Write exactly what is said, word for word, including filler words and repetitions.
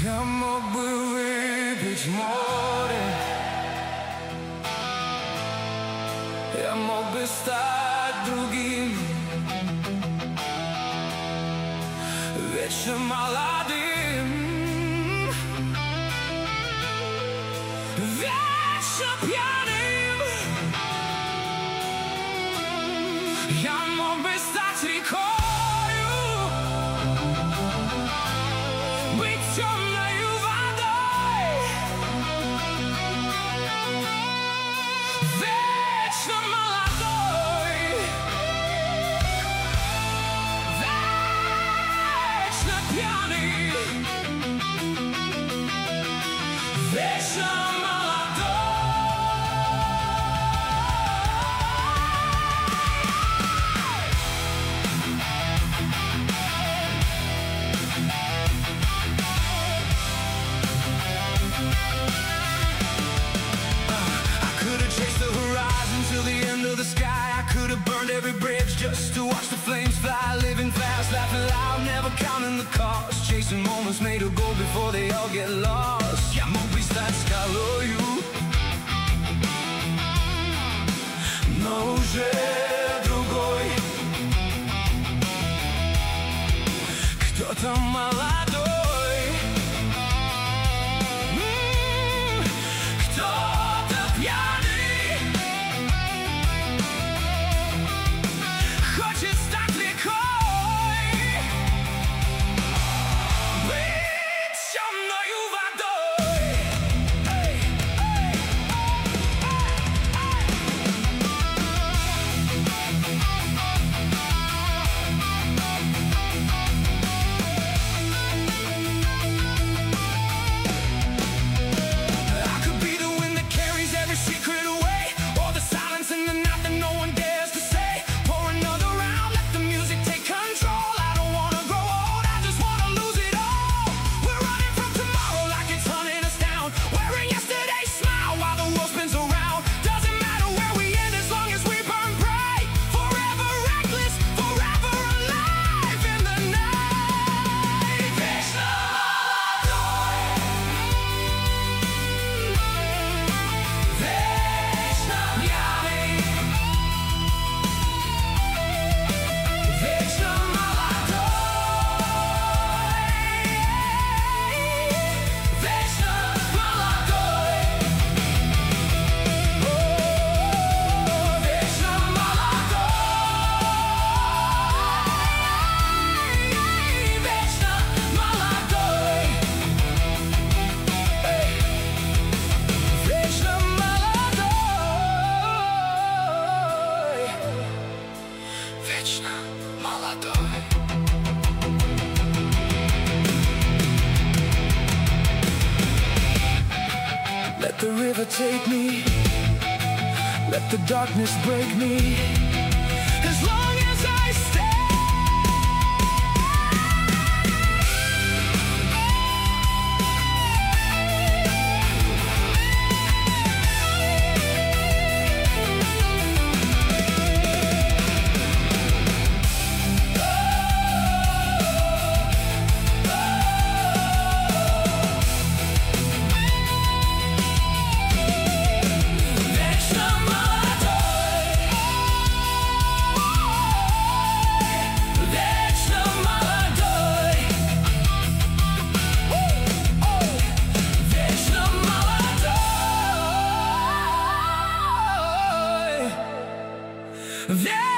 Я мог бы выпить море, я мог бы стать другим, вечно молодым, вечно пьяным. Я мог бы стать рекою, быть темною водой, вечно молодой, вечно пьяный, вечно every bridge just to watch the flames fly, living fast, laughing loud, never counting the cost, chasing moments made to go before they all get lost. Я мог бы стать скалою, но уже другой, кто-то молодой, м-м, кто-то пьяный. Let the river take me, let the darkness break me, as long as I stay. There